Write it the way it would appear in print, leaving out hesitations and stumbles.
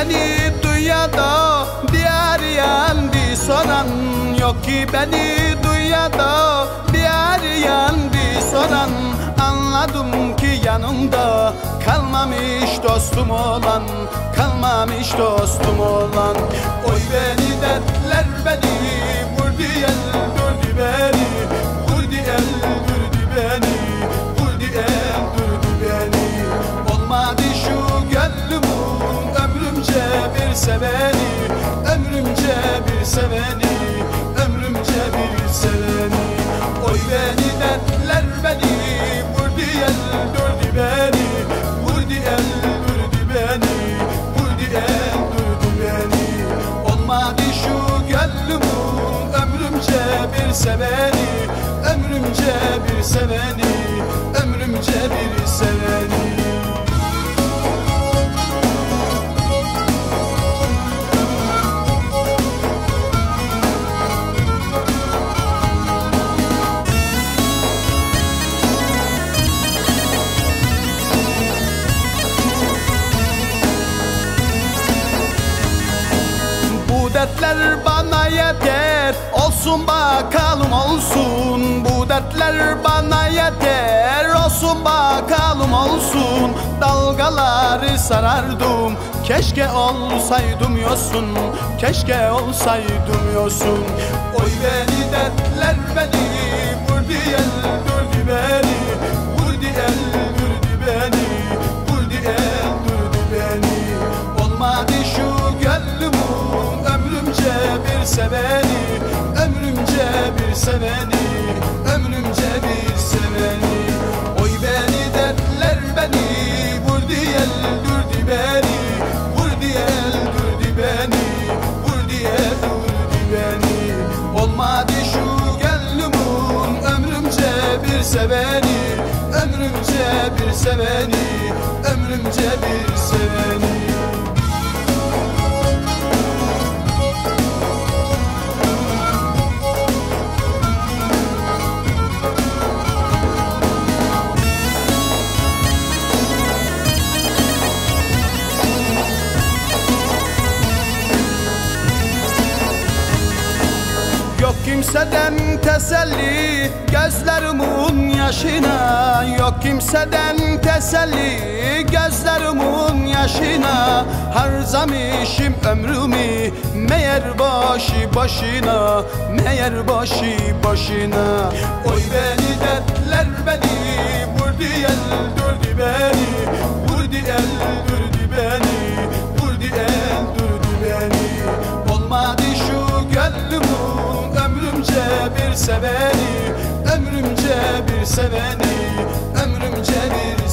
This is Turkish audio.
beni duya da diğer yan bir soran. Yok ki beni duya da diğer yan bir soran. Anladım ki yanımda kalmamış dostum olan, kalmamış dostum olan. Oy beni dertler beni, vurdu öldürdü beni, vurdu öldürdü beni, vurdu öldürdü beni. Olmadı şu gönlümün ömrümce bir seveni, ömrümce bir seveni, ömrümce bir seveni. Oy beni dertler beni, vurdu öldürdü beni, vurdu öldürdü beni, vurdu öldürdü beni. Olmadı şu gönlümün ömrümce bir seveni, ömrümce bir seveni, ömrümce bir seveni. Bu dertler bana yeter, olsun bakalım olsun. Bu dertler bana yeter, olsun bakalım olsun. Dalgaları sarardım, keşke olsaydım yosun, keşke olsaydım yosun. Oy beni dertler beni, vurdu öldürdü beni, vurdu öldürdü beni, vurdu öldürdü beni. Olmadı şu gönlümün ömrümce bir seveni, ömrümce bir seveni, ömrümce bir seveni. Oy beni dertler beni, vurdu öldürdü beni, vurdu öldürdü beni, vurdu öldürdü beni. Olmadı şu gönlümün ömrümce bir seveni, ömrümce bir seveni, ömrümce bir seveni. Yok kimseden teselli gözlerimin yaşına, yok kimseden teselli gözlerimin yaşına. Harcamışım ömrümü meğer başı başına, meğer başı başına. Oy beni dertler beni, vurdu öldürdü beni, vurdu öldürdü beni, vurdu öldürdü beni. Olmadı şu gönlümün ömrümce bir seveni, ömrümce bir seveni, ömrümce bir